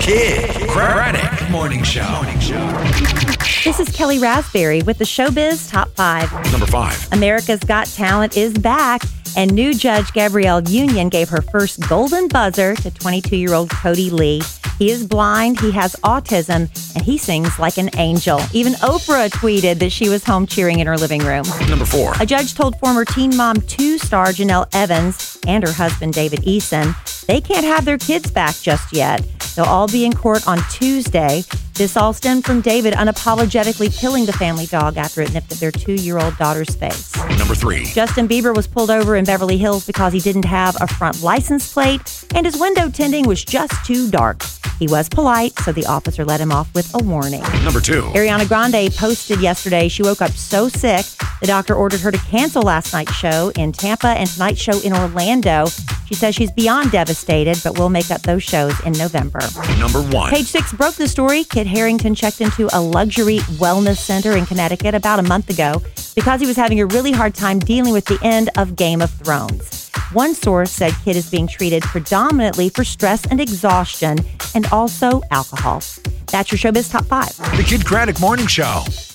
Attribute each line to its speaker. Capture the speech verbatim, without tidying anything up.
Speaker 1: Kid Craddock Morning Show. Morning Show.
Speaker 2: This is Kelly Raspberry with the Showbiz Top five.
Speaker 1: Number five.
Speaker 2: America's Got Talent is back, and new judge Gabrielle Union gave her first golden buzzer to twenty-two-year-old Cody Lee. He is blind, he has autism, and he sings like an angel. Even Oprah tweeted that she was home cheering in her living room.
Speaker 1: Number four.
Speaker 2: A judge told former Teen Mom two star Janelle Evans and her husband David Eason they can't have their kids back just yet. They'll all be in court on Tuesday. This all stemmed from David unapologetically killing the family dog after it nipped at their two-year-old daughter's face.
Speaker 1: Number three.
Speaker 2: Justin Bieber was pulled over in Beverly Hills because he didn't have a front license plate and his window tinting was just too dark. He was polite, so the officer let him off with a warning.
Speaker 1: Number two.
Speaker 2: Ariana Grande posted yesterday she woke up so sick, the doctor ordered her to cancel last night's show in Tampa and tonight's show in Orlando. She says she's beyond devastated, but will make up those shows in November.
Speaker 1: Number one.
Speaker 2: Page Six broke the story. Kit Harington checked into a luxury wellness center in Connecticut about a month ago because he was having a really hard time dealing with the end of Game of Thrones. One source said Kit is being treated predominantly for stress and exhaustion and also alcohol. That's your Showbiz Top five.
Speaker 1: The Kid Craddock Morning Show.